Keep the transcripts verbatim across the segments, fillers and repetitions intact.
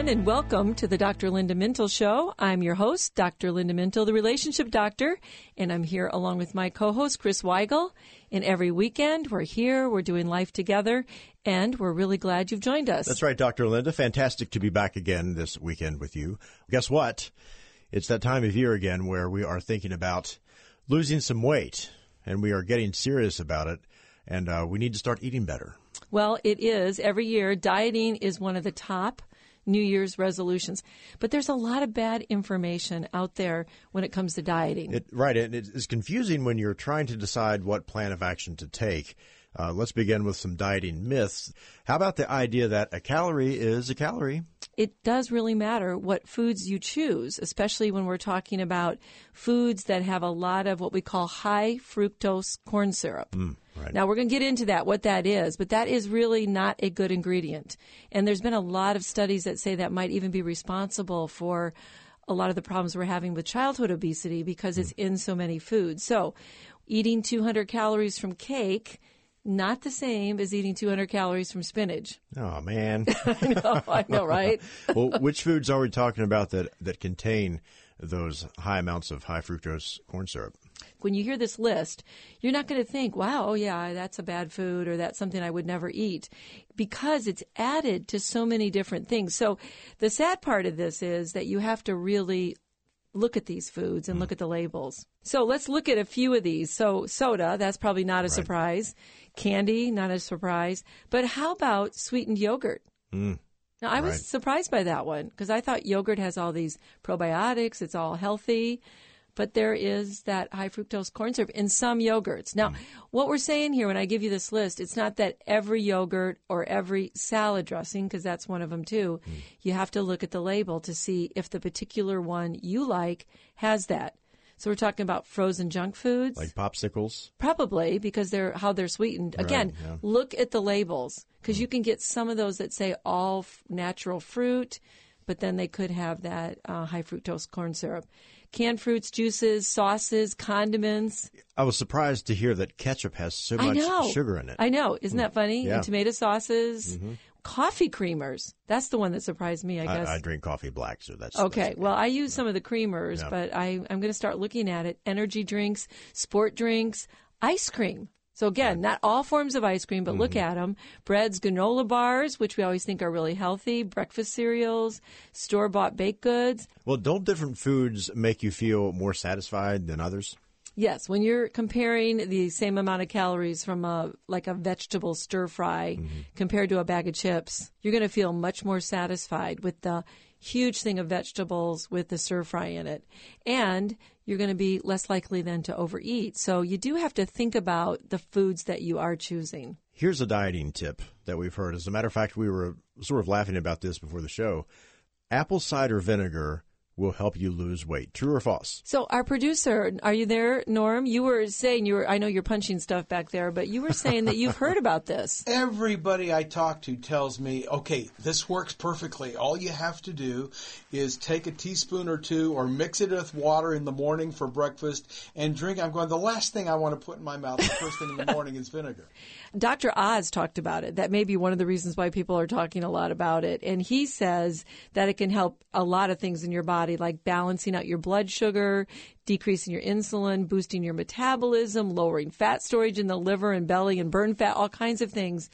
everyone, and welcome to the Doctor Linda Mintle Show. I'm your host, Doctor Linda Mintle, the relationship doctor, and I'm here along with my co-host, Chris Weigel. And every weekend, we're here, we're doing life together, and we're really glad you've joined us. That's right, Doctor Linda. Fantastic to be back again this weekend with you. Guess what? It's that time of year again where we are thinking about losing some weight, and we are getting serious about it, and uh, we need to start eating better. Well, it is. Every year, dieting is one of the top New Year's resolutions. But there's a lot of bad information out there when it comes to dieting. It, right. And it's confusing when you're trying to decide what plan of action to take. Uh, let's begin with some dieting myths. How about the idea that a calorie is a calorie? It does really matter what foods you choose, especially when we're talking about foods that have a lot of what we call high fructose corn syrup. Mm, right. Now, we're going to get into that, what that is, but that is really not a good ingredient. And there's been a lot of studies that say that might even be responsible for a lot of the problems we're having with childhood obesity because it's mm. in so many foods. So eating two hundred calories from cake, not the same as eating two hundred calories from spinach. Oh, man. I know, I know, right? Well, which foods are we talking about that, that contain those high amounts of high fructose corn syrup? When you hear this list, you're not going to think, wow, oh yeah, that's a bad food or that's something I would never eat, because it's added to so many different things. So the sad part of this is that you have to really look at these foods and look at the labels. So let's look at a few of these. So soda, that's probably not a Right. surprise. Candy, not a surprise. But how about sweetened yogurt? Mm. Now, I was Right. surprised by that one because I thought yogurt has all these probiotics. It's all healthy. But there is that high fructose corn syrup in some yogurts. Now, mm. what we're saying here when I give you this list, it's not that every yogurt or every salad dressing, because that's one of them too, mm. you have to look at the label to see if the particular one you like has that. So we're talking about frozen junk foods. Like popsicles? Probably, because they're how they're sweetened. Right, Again, yeah. look at the labels, because mm. you can get some of those that say all f- natural fruit, but then they could have that uh, high fructose corn syrup. Canned fruits, juices, sauces, condiments. I was surprised to hear that ketchup has so I much know. sugar in it. I know. Isn't that funny? Yeah. And tomato sauces. Mm-hmm. Coffee creamers. That's the one that surprised me, I guess. I, I drink coffee black, so that's... Okay. That's well, I use some of the creamers, Yeah. but I, I'm going to start looking at it. Energy drinks, sport drinks, ice cream. So again, not all forms of ice cream, but mm-hmm. look at them. Breads, granola bars, which we always think are really healthy, breakfast cereals, store-bought baked goods. Well, don't different foods make you feel more satisfied than others? Yes, when you're comparing the same amount of calories from a like a vegetable stir fry mm-hmm. compared to a bag of chips, you're going to feel much more satisfied with the huge thing of vegetables with the stir fry in it. And you're going to be less likely then to overeat. So you do have to think about the foods that you are choosing. Here's a dieting tip that we've heard. As a matter of fact, we were sort of laughing about this before the show. Apple cider vinegar will help you lose weight. True or false? So our producer, are you there, Norm? You were saying, you were, I know you're punching stuff back there, but you were saying that you've heard about this. Everybody I talk to tells me, okay, this works perfectly. All you have to do is take a teaspoon or two or mix it with water in the morning for breakfast and drink. I'm going, the last thing I want to put in my mouth the first thing in the morning is vinegar. Doctor Oz talked about it. That may be one of the reasons why people are talking a lot about it. And he says that it can help a lot of things in your body, like balancing out your blood sugar, decreasing your insulin, boosting your metabolism, lowering fat storage in the liver and belly and burn fat, all kinds of things.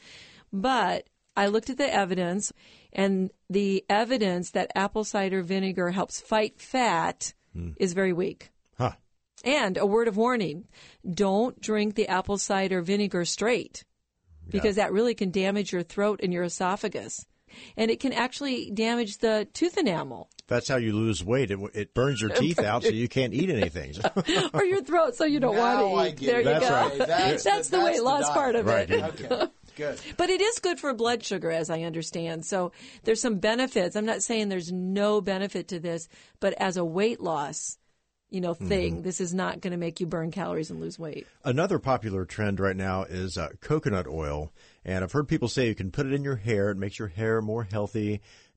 But I looked at the evidence, and the evidence that apple cider vinegar helps fight fat mm. is very weak. Huh. And a word of warning, don't drink the apple cider vinegar straight, because yeah. that really can damage your throat and your esophagus. And it can actually damage the tooth enamel. That's how you lose weight. It, it burns your teeth out so you can't eat anything. Or your throat so you don't now want to eat. I get there it. you That's go. right. That's, that's the, the that's weight the loss diet. part of right. it. Okay, good. But it is good for blood sugar, as I understand. So there's some benefits. I'm not saying there's no benefit to this, but as a weight loss, you know, thing, mm-hmm. this is not going to make you burn calories and lose weight. Another popular trend right now is uh, coconut oil. And I've heard people say you can put it in your hair. It makes your hair more healthy.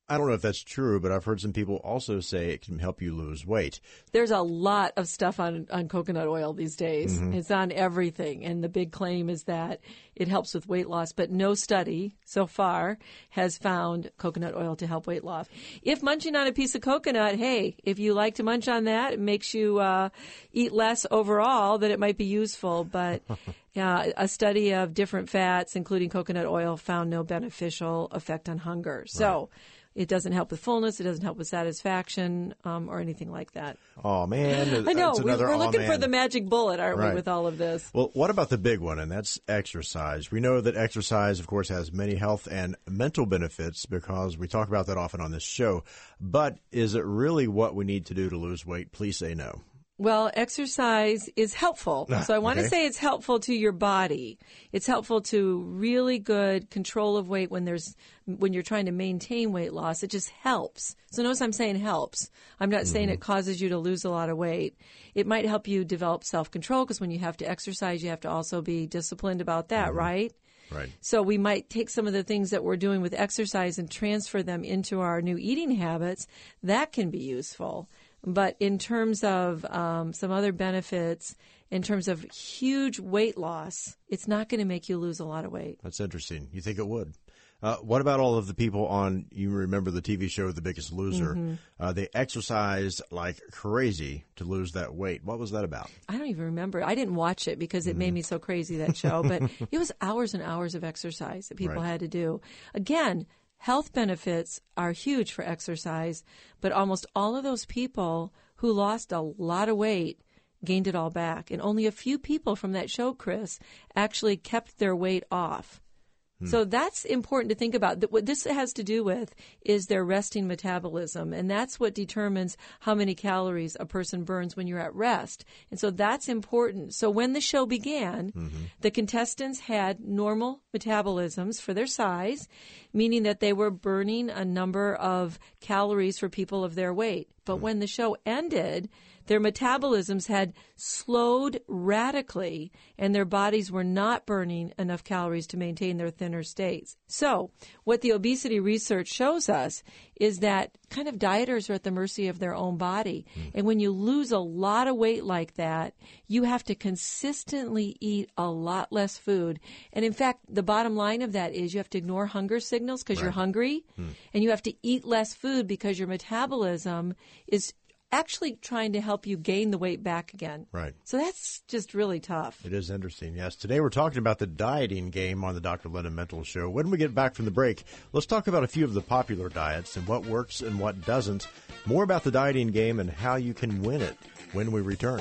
I don't know if that's true, but I've heard some people also say it can help you lose weight. There's a lot of stuff on, on coconut oil these days. Mm-hmm. It's on everything. And the big claim is that it helps with weight loss. But no study so far has found coconut oil to help weight loss. If munching on a piece of coconut, hey, if you like to munch on that, it makes you uh, eat less overall, then it might be useful. But uh, a study of different fats, including coconut oil, found no beneficial effect on hunger. So. Right. It doesn't help with fullness. It doesn't help with satisfaction um, or anything like that. Oh, man. I know. We, we're looking oh, for the magic bullet, aren't right. we, with all of this? Well, what about the big one, and that's exercise? We know that exercise, of course, has many health and mental benefits because we talk about that often on this show. But is it really what we need to do to lose weight? Please say no. Well, exercise is helpful. So I want okay. to say it's helpful to your body. It's helpful to really good control of weight when there's when you're trying to maintain weight loss. It just helps. So notice I'm saying helps. I'm not mm-hmm. saying it causes you to lose a lot of weight. It might help you develop self-control because when you have to exercise, you have to also be disciplined about that, mm-hmm. right? Right. So we might take some of the things that we're doing with exercise and transfer them into our new eating habits. That can be useful. But in terms of um, some other benefits, in terms of huge weight loss, it's not going to make you lose a lot of weight. That's interesting. You think it would? Uh, what about all of the people on, you remember the T V show The Biggest Loser? Mm-hmm. Uh, they exercised like crazy to lose that weight. What was that about? I don't even remember. I didn't watch it because it mm-hmm. made me so crazy, that show. But it was hours and hours of exercise that people right. had to do. Again, health benefits are huge for exercise, but almost all of those people who lost a lot of weight gained it all back. And only a few people from that show, Chris, actually kept their weight off. Hmm. So that's important to think about. What this has to do with is their resting metabolism, and that's what determines how many calories a person burns when you're at rest. And so that's important. So when the show began, mm-hmm. the contestants had normal metabolisms for their size, meaning that they were burning a number of calories for people of their weight. But when the show ended, their metabolisms had slowed radically, and their bodies were not burning enough calories to maintain their thinner states. So what the obesity research shows us is that kind of dieters are at the mercy of their own body. Mm. And when you lose a lot of weight like that, you have to consistently eat a lot less food. And in fact, the bottom line of that is you have to ignore hunger signals because right. you're hungry, mm. and you have to eat less food because your metabolism is actually trying to help you gain the weight back again. Right. So that's just really tough. It is interesting, yes. Today we're talking about the dieting game on the Doctor Linda Mental Show. When we get back from the break, let's talk about a few of the popular diets and what works and what doesn't. More about the dieting game and how you can win it when we return.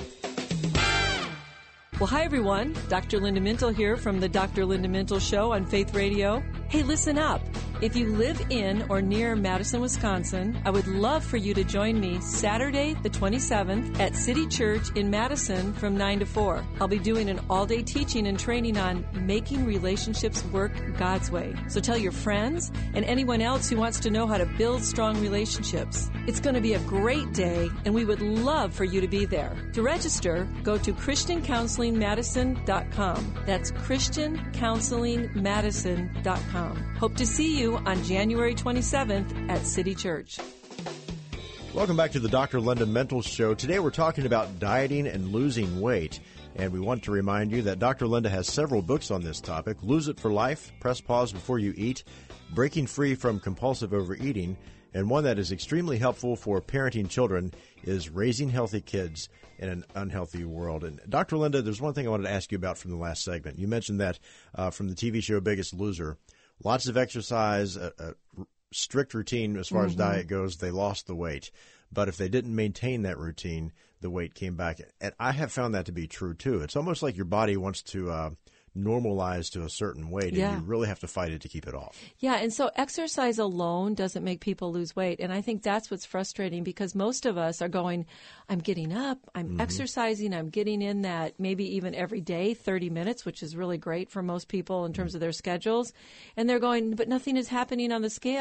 Well, hi, everyone. Doctor Linda Mintle here from the Doctor Linda Mintle Show on Faith Radio. Hey, listen up. If you live in or near Madison, Wisconsin, I would love for you to join me Saturday the twenty-seventh at City Church in Madison from nine to four. I'll be doing an all-day teaching and training on making relationships work God's way. So tell your friends and anyone else who wants to know how to build strong relationships. It's going to be a great day, and we would love for you to be there. To register, go to Christian Counseling Madison dot com. That's Christian Counseling Madison dot com. Hope to see you on January twenty-seventh at City Church. Welcome back to the Doctor Linda Mental Show. Today we're talking about dieting and losing weight. And we want to remind you that Doctor Linda has several books on this topic. Lose It for Life, Press Pause Before You Eat, Breaking Free from Compulsive Overeating, and one that is extremely helpful for parenting children is Raising Healthy Kids in an Unhealthy World. And Doctor Linda, there's one thing I wanted to ask you about from the last segment. You mentioned that uh, from the T V show Biggest Loser, lots of exercise, a, a strict routine as far mm-hmm. as diet goes, they lost the weight. But if they didn't maintain that routine, the weight came back. And I have found that to be true, too. It's almost like your body wants to uh, normalize to a certain weight, yeah. and you really have to fight it to keep it off. Yeah, and so exercise alone doesn't make people lose weight. And I think that's what's frustrating because most of us are going, I'm getting up, I'm mm-hmm. exercising, I'm getting in that maybe even every day, thirty minutes, which is really great for most people in terms mm-hmm. of their schedules. And they're going, but nothing is happening on the scale.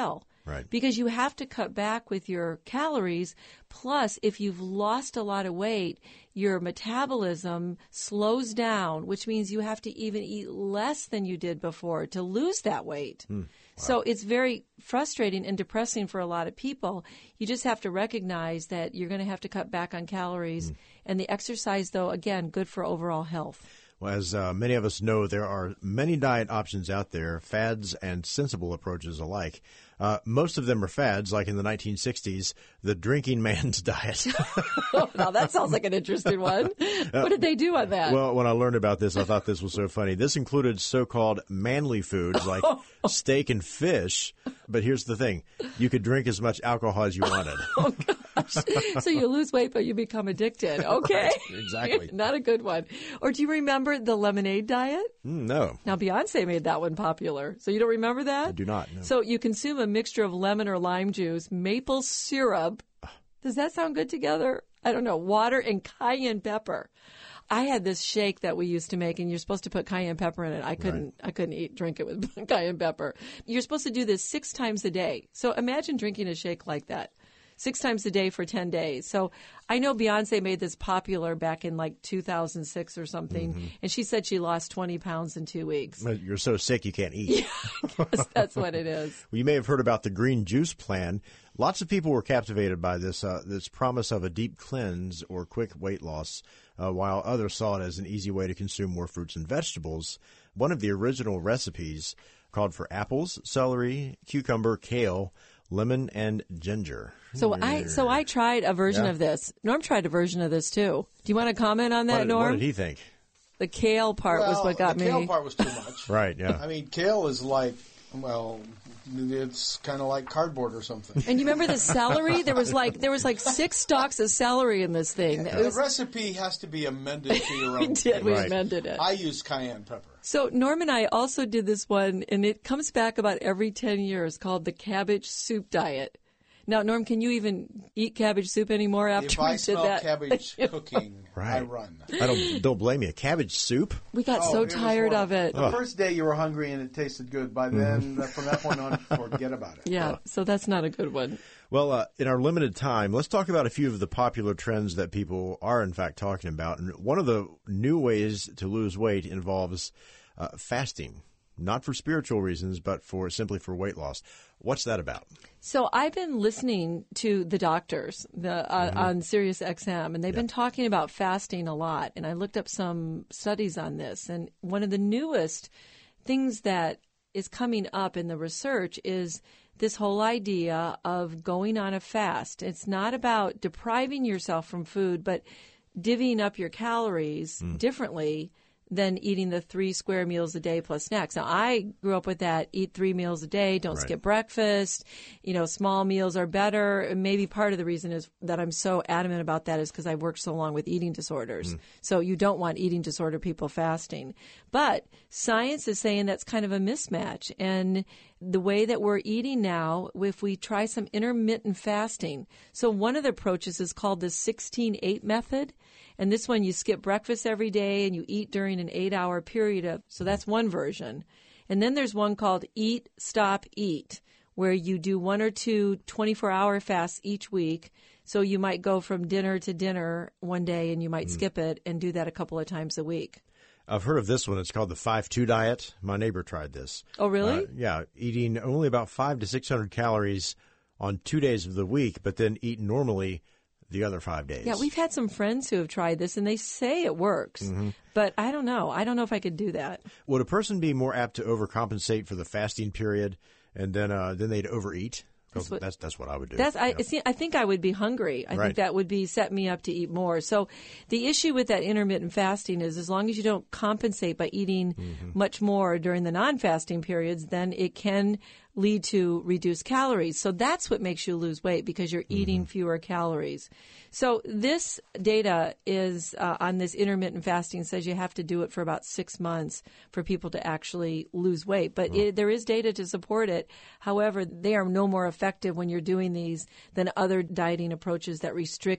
Right. Because you have to cut back with your calories. Plus, if you've lost a lot of weight, your metabolism slows down, which means you have to even eat less than you did before to lose that weight. Mm. Wow. So it's very frustrating and depressing for a lot of people. You just have to recognize that you're going to have to cut back on calories. Mm. And the exercise, though, again, good for overall health. Well, as uh, many of us know, there are many diet options out there, fads and sensible approaches alike. Uh, most of them are fads, like in the nineteen sixties, the drinking man's diet. Oh, now that sounds like an interesting one. What did they do on that? Well, when I learned about this, I thought this was so funny. This included so-called manly foods like steak and fish. But here's the thing. You could drink as much alcohol as you wanted. Oh, gosh. So you lose weight, but you become addicted. Okay. Right, exactly. Not a good one. Or do you remember the lemonade diet? Mm, no. Now, Beyonce made that one popular. So you don't remember that? I do not, no. So you consume a mixture of lemon or lime juice, maple syrup. Does that sound good together? I don't know. Water and cayenne pepper. I had this shake that we used to make, and you're supposed to put cayenne pepper in it. I couldn't. Right. I couldn't eat drink it with cayenne pepper. You're supposed to do this six times a day. So imagine drinking a shake like that. Six times a day for ten days. So I know Beyonce made this popular back in like two thousand six or something, mm-hmm. and she said she lost twenty pounds in two weeks. You're so sick you can't eat. Yeah, I guess that's what it is. Well, you may have heard about the green juice plan. Lots of people were captivated by this uh, this promise of a deep cleanse or quick weight loss, uh, while others saw it as an easy way to consume more fruits and vegetables. One of the original recipes called for apples, celery, cucumber, kale, lemon, and ginger. So I so I tried a version yeah. of this. Norm tried a version of this too. Do you want to comment on that, what did, Norm? What did he think? The kale part well, was what got the me. The kale part was too much. Right, yeah. I mean, kale is like, well, it's kind of like cardboard or something. And you remember the celery? There was like there was like six stalks of celery in this thing. The was, recipe has to be amended to your own. We did. We right. amended it. I use cayenne pepper. So Norm and I also did this one, and it comes back about every ten years, called the cabbage soup diet. Now, Norm, can you even eat cabbage soup anymore after if we I did smell that? cabbage cooking, right. I run. I don't don't blame you. Cabbage soup? We got oh, so it tired of it. The first day you were hungry and it tasted good. By then, mm-hmm. from that point on, forget about it. Yeah, so that's not a good one. Well, uh, in our limited time, let's talk about a few of the popular trends that people are, in fact, talking about. And one of the new ways to lose weight involves uh, fasting. Not for spiritual reasons, but for simply for weight loss. What's that about? So I've been listening to the doctors the, uh, mm-hmm. on Sirius X M, and they've yep. been talking about fasting a lot. And I looked up some studies on this. And one of the newest things that is coming up in the research is this whole idea of going on a fast. It's not about depriving yourself from food, but divvying up your calories mm. differently than eating the three square meals a day plus snacks. Now, I grew up with that, eat three meals a day, don't right. skip breakfast, you know, small meals are better. And maybe part of the reason is that I'm so adamant about that is because I've worked so long with eating disorders. Mm. So you don't want eating disorder people fasting. But science is saying that's kind of a mismatch. And the way that we're eating now, if we try some intermittent fasting. So one of the approaches is called the sixteen eight method. And this one, you skip breakfast every day and you eat during an eight-hour period of, so that's one version. And then there's one called Eat, Stop, Eat, where you do one or two twenty-four hour fasts each week. So you might go from dinner to dinner one day and you might mm. skip it and do that a couple of times a week. I've heard of this one. It's called the five two diet. My neighbor tried this. Oh, really? Uh, yeah, eating only about five to six hundred calories on two days of the week, but then eat normally the other five days. Yeah, we've had some friends who have tried this, and they say it works. Mm-hmm. But I don't know. I don't know if I could do that. Would a person be more apt to overcompensate for the fasting period, and then uh, then they'd overeat? That's what, that's, that's what I would do. That's, I, yeah. see, I think I would be hungry. I right. think that would be set me up to eat more. So the issue with that intermittent fasting is as long as you don't compensate by eating mm-hmm. much more during the non-fasting periods, then it can lead to reduced calories. So that's what makes you lose weight because you're eating mm-hmm. fewer calories. So this data is uh, on this intermittent fasting says you have to do it for about six months for people to actually lose weight. But oh. it, there is data to support it. However, they are no more effective when you're doing these than other dieting approaches that restrict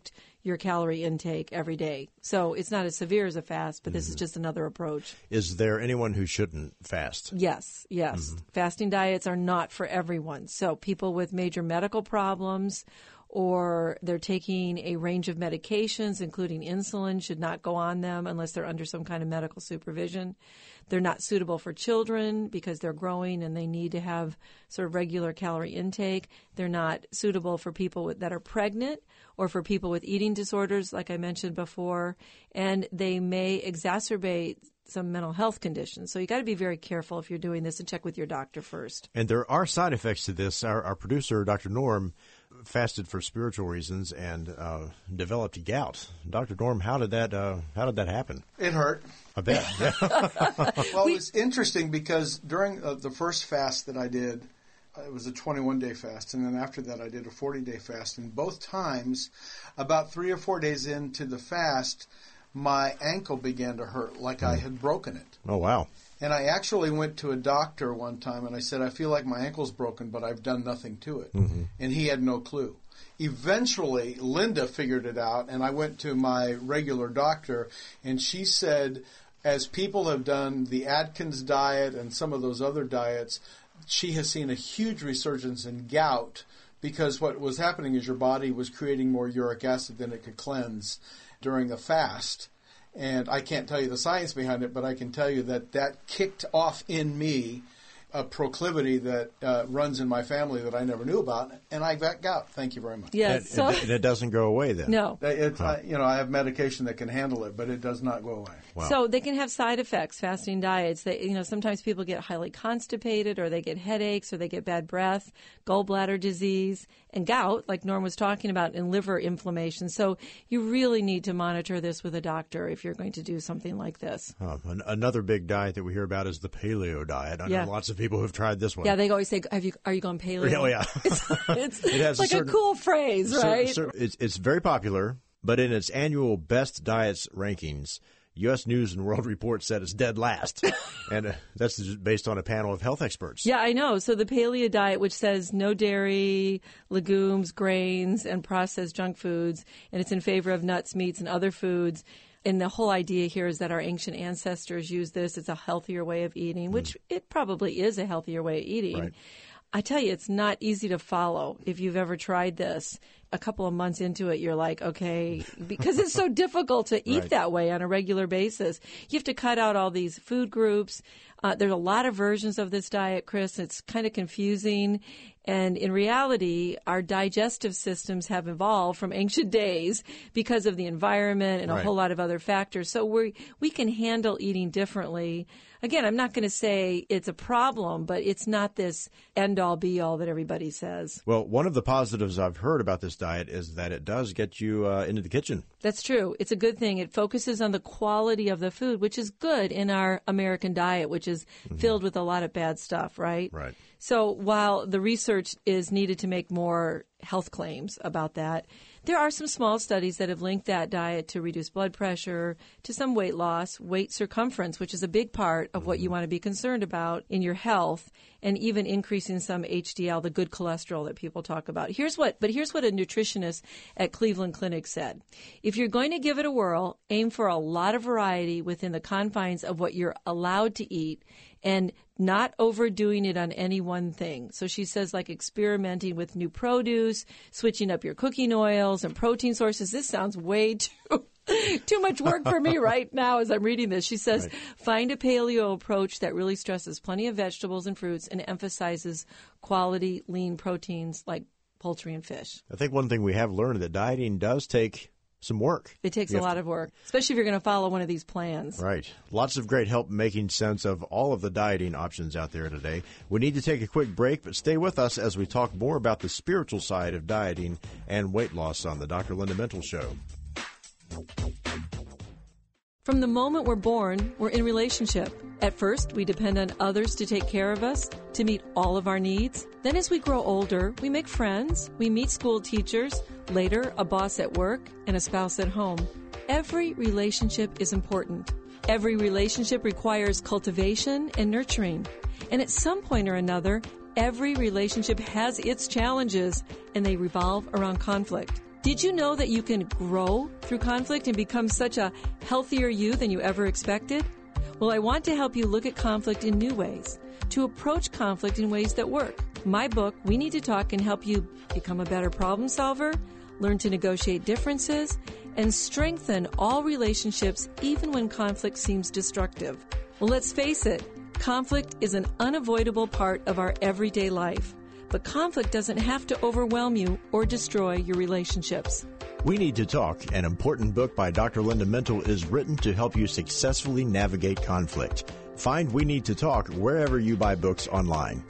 your calorie intake every day. So it's not as severe as a fast, but this is just another approach. Is there anyone who shouldn't fast? Yes, yes. Mm-hmm. Fasting diets are not for everyone. So people with major medical problems, or they're taking a range of medications, including insulin, should not go on them unless they're under some kind of medical supervision. They're not suitable for children because they're growing and they need to have sort of regular calorie intake. They're not suitable for people with, that are pregnant or for people with eating disorders, like I mentioned before. And they may exacerbate some mental health conditions. So you got to be very careful if you're doing this and check with your doctor first. And there are side effects to this. Our, our producer, Doctor Norm, fasted for spiritual reasons and uh, developed gout. Doctor Norm, how did that uh, how did that happen? It hurt. I bet. Well, it was interesting because during uh, the first fast that I did, uh, it was a twenty-one day fast, and then after that I did a forty day fast. And both times, about three or four days into the fast, my ankle began to hurt like mm. I had broken it. Oh, wow. And I actually went to a doctor one time and I said, I feel like my ankle's broken, but I've done nothing to it. Mm-hmm. And he had no clue. Eventually, Linda figured it out, and I went to my regular doctor, and she said, as people have done the Atkins diet and some of those other diets, she has seen a huge resurgence in gout because what was happening is your body was creating more uric acid than it could cleanse during a fast. And I can't tell you the science behind it, but I can tell you that that kicked off in me a proclivity that uh, runs in my family that I never knew about, and I got gout. Thank you very much. Yes, and, so and it doesn't go away then? No. It, huh. I, you know, I have medication that can handle it, but it does not go away. Wow. So they can have side effects, fasting diets. They, you know, sometimes people get highly constipated, or they get headaches, or they get bad breath, gallbladder disease, and gout, like Norm was talking about, and liver inflammation. So you really need to monitor this with a doctor if you're going to do something like this. Uh, an, another big diet that we hear about is the paleo diet. I yeah. know lots of people who have tried this one. Yeah, they always say, "Have you? Are you going paleo?" Oh, yeah. It's, it's it has like a, a, certain, a cool phrase, certain, right? Certain, it's, it's very popular, but in its annual best diets rankings, U S News and World Report said it's dead last. And uh, that's just based on a panel of health experts. Yeah, I know. So the paleo diet, which says no dairy, legumes, grains, and processed junk foods, and it's in favor of nuts, meats, and other foods. And the whole idea here is that our ancient ancestors used this. It's a healthier way of eating, which mm. it probably is a healthier way of eating. Right. I tell you, it's not easy to follow if you've ever tried this. A couple of months into it, you're like, okay, because it's so difficult to eat right. that way on a regular basis. You have to cut out all these food groups. Uh, there's a lot of versions of this diet, Chris. It's kind of confusing. And in reality, our digestive systems have evolved from ancient days because of the environment and a right. whole lot of other factors. So we we can handle eating differently. Again, I'm not going to say it's a problem, but it's not this end-all, be-all that everybody says. Well, one of the positives I've heard about this diet is that it does get you uh, into the kitchen. That's true. It's a good thing. It focuses on the quality of the food, which is good in our American diet, which is mm-hmm. filled with a lot of bad stuff, right? Right. So while the research is needed to make more health claims about that, there are some small studies that have linked that diet to reduced blood pressure, to some weight loss, weight circumference, which is a big part of what you want to be concerned about in your health, and even increasing some H D L, the good cholesterol that people talk about. Here's what, but here's what a nutritionist at Cleveland Clinic said. If you're going to give it a whirl, aim for a lot of variety within the confines of what you're allowed to eat, and not overdoing it on any one thing. So she says, like experimenting with new produce, switching up your cooking oils and protein sources. This sounds way too too much work for me right now as I'm reading this. She says, right. find a paleo approach that really stresses plenty of vegetables and fruits and emphasizes quality, lean proteins like poultry and fish. I think one thing we have learned that dieting does take some work. It takes a lot of work, especially if you're going to follow one of these plans. Right. Lots of great help making sense of all of the dieting options out there today. We need to take a quick break, but stay with us as we talk more about the spiritual side of dieting and weight loss on the Doctor Linda Mintle Show. From the moment we're born, we're in relationship. At first, we depend on others to take care of us, to meet all of our needs. Then as we grow older, we make friends, we meet school teachers, later a boss at work, and a spouse at home. Every relationship is important. Every relationship requires cultivation and nurturing. And at some point or another, every relationship has its challenges, and they revolve around conflict. Did you know that you can grow through conflict and become such a healthier you than you ever expected? Well, I want to help you look at conflict in new ways, to approach conflict in ways that work. My book, We Need to Talk, can help you become a better problem solver, learn to negotiate differences, and strengthen all relationships even when conflict seems destructive. Well, let's face it, conflict is an unavoidable part of our everyday life. But conflict doesn't have to overwhelm you or destroy your relationships. We Need to Talk, an important book by Doctor Linda Mental, is written to help you successfully navigate conflict. Find We Need to Talk wherever you buy books online.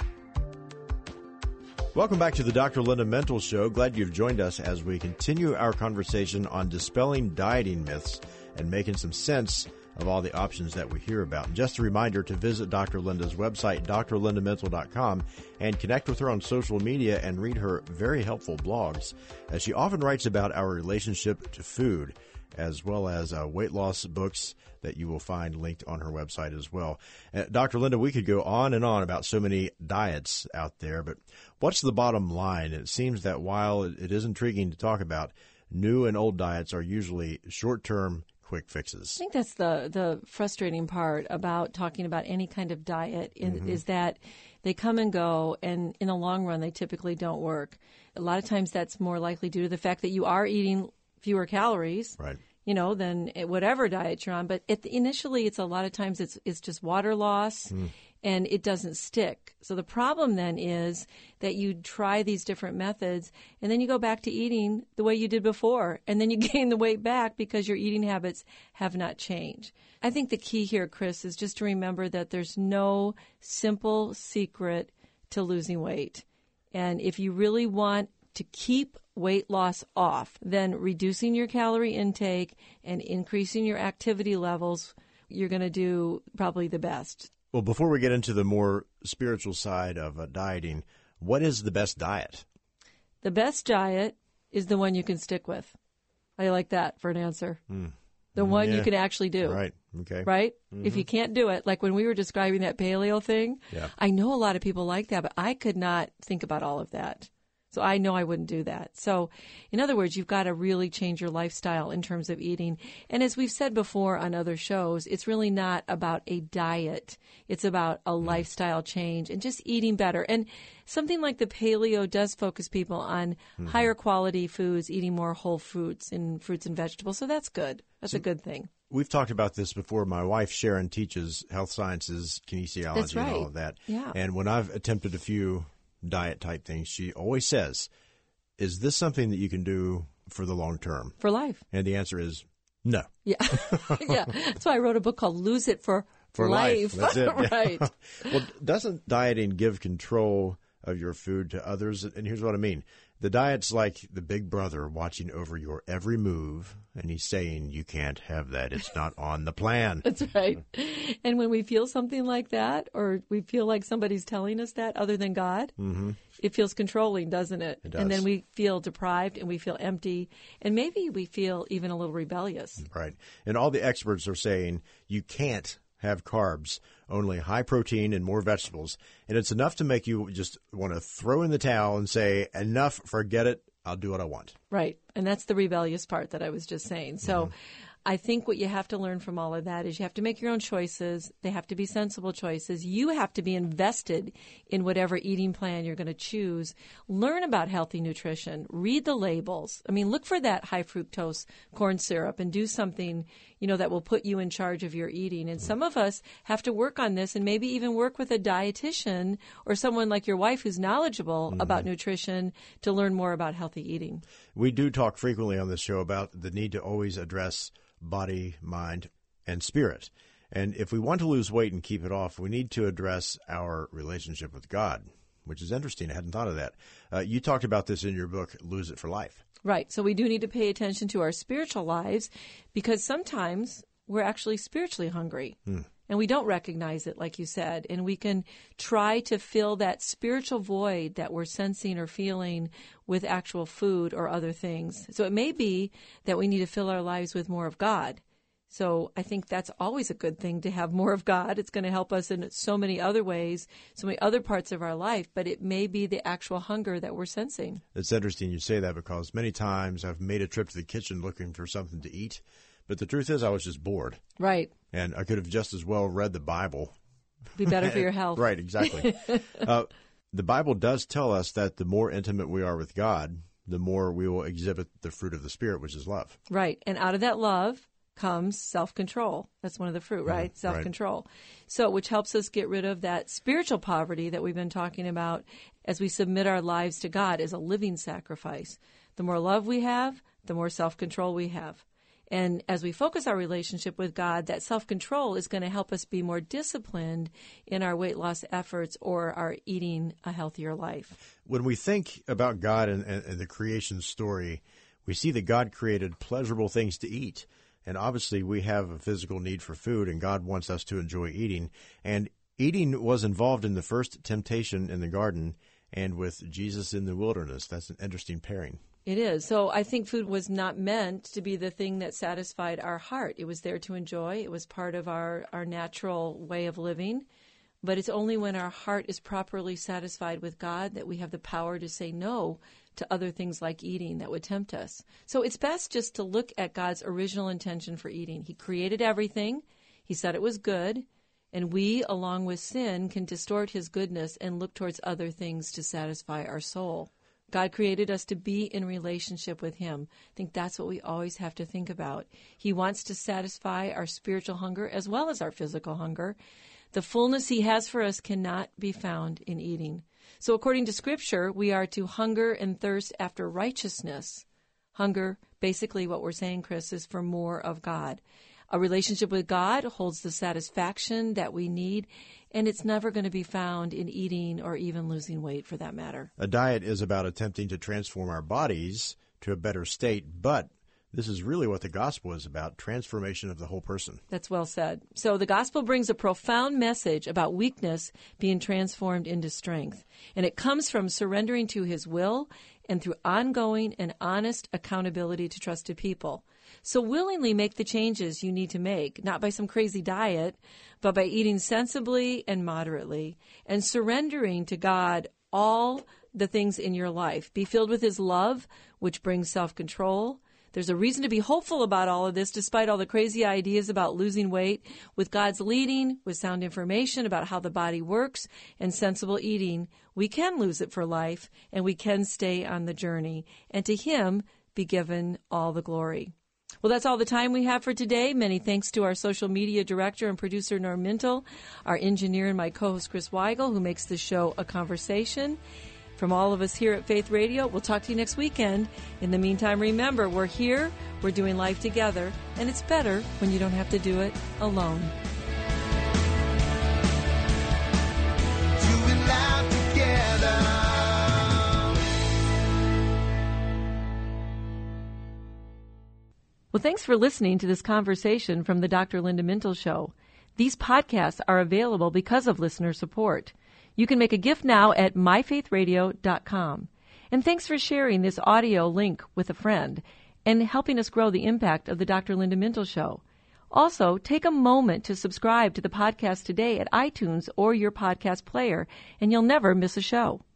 Welcome back to the Doctor Linda Mental Show. Glad you've joined us as we continue our conversation on dispelling dieting myths and making some sense of all the options that we hear about. And just a reminder to visit Doctor Linda's website, d r linda mental dot com, and connect with her on social media and read her very helpful blogs, as she often writes about our relationship to food, as well as uh, weight loss books that you will find linked on her website as well. Uh, Doctor Linda, we could go on and on about so many diets out there, but what's the bottom line? It seems that while it is intriguing to talk about, new and old diets are usually short-term quick fixes. I think that's the, the frustrating part about talking about any kind of diet in, mm-hmm. is that they come and go, and in the long run, they typically don't work. A lot of times that's more likely due to the fact that you are eating fewer calories, right, you know, than whatever diet you're on. But at the, initially, it's a lot of times it's it's just water loss, mm. and it doesn't stick. So the problem then is that you try these different methods, and then you go back to eating the way you did before, and then you gain the weight back because your eating habits have not changed. I think the key here, Chris, is just to remember that there's no simple secret to losing weight. And if you really want to keep weight loss off, then reducing your calorie intake and increasing your activity levels, you're going to do probably the best. Well, before we get into the more spiritual side of uh, dieting, what is the best diet? The best diet is the one you can stick with. I like that for an answer. Mm. The one yeah. you can actually do. Right. Okay. Right? Mm-hmm. If you can't do it, like when we were describing that paleo thing, yeah. I know a lot of people like that, but I could not think about all of that. So I know I wouldn't do that. So in other words, you've got to really change your lifestyle in terms of eating. And as we've said before on other shows, it's really not about a diet. It's about a mm. lifestyle change and just eating better. And something like the paleo does focus people on mm-hmm. higher quality foods, eating more whole fruits and fruits and vegetables. So that's good. That's so, a good thing. We've talked about this before. My wife, Sharon, teaches health sciences, kinesiology, that's right. and all of that. Yeah. And when I've attempted a few diet type things, she always says, is this something that you can do for the long term? For life. And the answer is no. Yeah. yeah. That's why I wrote a book called Lose It for, for Life. life. That's it. Right. Well, doesn't dieting give control of your food to others? And here's what I mean. The diet's like the big brother watching over your every move, and he's saying, you can't have that. It's not on the plan. That's right. And when we feel something like that, or we feel like somebody's telling us that other than God, mm-hmm. it feels controlling, doesn't it? It does. And then we feel deprived and we feel empty, and maybe we feel even a little rebellious. Right. And all the experts are saying you can't have carbs, only high protein and more vegetables. And it's enough to make you just want to throw in the towel and say, enough, forget it, I'll do what I want. Right. And that's the rebellious part that I was just saying. So mm-hmm. I think what you have to learn from all of that is you have to make your own choices. They have to be sensible choices. You have to be invested in whatever eating plan you're going to choose. Learn about healthy nutrition. Read the labels. I mean, look for that high fructose corn syrup and do something, you know, that will put you in charge of your eating. And some of us have to work on this and maybe even work with a dietitian or someone like your wife who's knowledgeable mm-hmm. about nutrition to learn more about healthy eating. We do talk frequently on this show about the need to always address body, mind, and spirit. And if we want to lose weight and keep it off, we need to address our relationship with God, which is interesting. I hadn't thought of that. Uh, you talked about this in your book, Lose It for Life. Right. So we do need to pay attention to our spiritual lives because sometimes we're actually spiritually hungry. Hmm. And we don't recognize it, like you said. And we can try to fill that spiritual void that we're sensing or feeling with actual food or other things. So it may be that we need to fill our lives with more of God. So I think that's always a good thing to have more of God. It's going to help us in so many other ways, so many other parts of our life, but it may be the actual hunger that we're sensing. It's interesting you say that because many times I've made a trip to the kitchen looking for something to eat, but the truth is I was just bored. Right. And I could have just as well read the Bible. Be better for your health. Right, exactly. uh, the Bible does tell us that the more intimate we are with God, the more we will exhibit the fruit of the Spirit, which is love. Right. And out of that love comes self-control. That's one of the fruit, right? Mm, self-control. Right. So, which helps us get rid of that spiritual poverty that we've been talking about as we submit our lives to God as a living sacrifice. The more love we have, the more self-control we have. And as we focus our relationship with God, that self-control is going to help us be more disciplined in our weight loss efforts or our eating a healthier life. When we think about God and, and, and the creation story, we see that God created pleasurable things to eat. And obviously we have a physical need for food, and God wants us to enjoy eating. And eating was involved in the first temptation in the garden and with Jesus in the wilderness. That's an interesting pairing. It is. So I think food was not meant to be the thing that satisfied our heart. It was there to enjoy. It was part of our, our natural way of living. But it's only when our heart is properly satisfied with God that we have the power to say no to other things like eating that would tempt us. So it's best just to look at God's original intention for eating. He created everything. He said it was good. And we, along with sin, can distort his goodness and look towards other things to satisfy our soul. God created us to be in relationship with him. I think that's what we always have to think about. He wants to satisfy our spiritual hunger as well as our physical hunger. The fullness he has for us cannot be found in eating. So according to Scripture, we are to hunger and thirst after righteousness. Hunger, basically what we're saying, Chris, is for more of God. A relationship with God holds the satisfaction that we need, and it's never going to be found in eating or even losing weight for that matter. A diet is about attempting to transform our bodies to a better state, but this is really what the gospel is about, transformation of the whole person. That's well said. So the gospel brings a profound message about weakness being transformed into strength, and it comes from surrendering to his will and through ongoing and honest accountability to trusted people. So willingly make the changes you need to make, not by some crazy diet, but by eating sensibly and moderately and surrendering to God all the things in your life. Be filled with his love, which brings self-control. There's a reason to be hopeful about all of this, despite all the crazy ideas about losing weight. With God's leading, with sound information about how the body works, and sensible eating, we can lose it for life, and we can stay on the journey. And to him be given all the glory. Well, that's all the time we have for today. Many thanks to our social media director and producer, Norm Mintel, our engineer and my co-host, Chris Weigel, who makes the show a conversation. From all of us here at Faith Radio, we'll talk to you next weekend. In the meantime, remember, we're here, we're doing life together, and it's better when you don't have to do it alone. Doing life together. Well, thanks for listening to this conversation from the Doctor Linda Mintel Show. These podcasts are available because of listener support. You can make a gift now at my faith radio dot com. And thanks for sharing this audio link with a friend and helping us grow the impact of the Doctor Linda Mintel Show. Also, take a moment to subscribe to the podcast today at iTunes or your podcast player, and you'll never miss a show.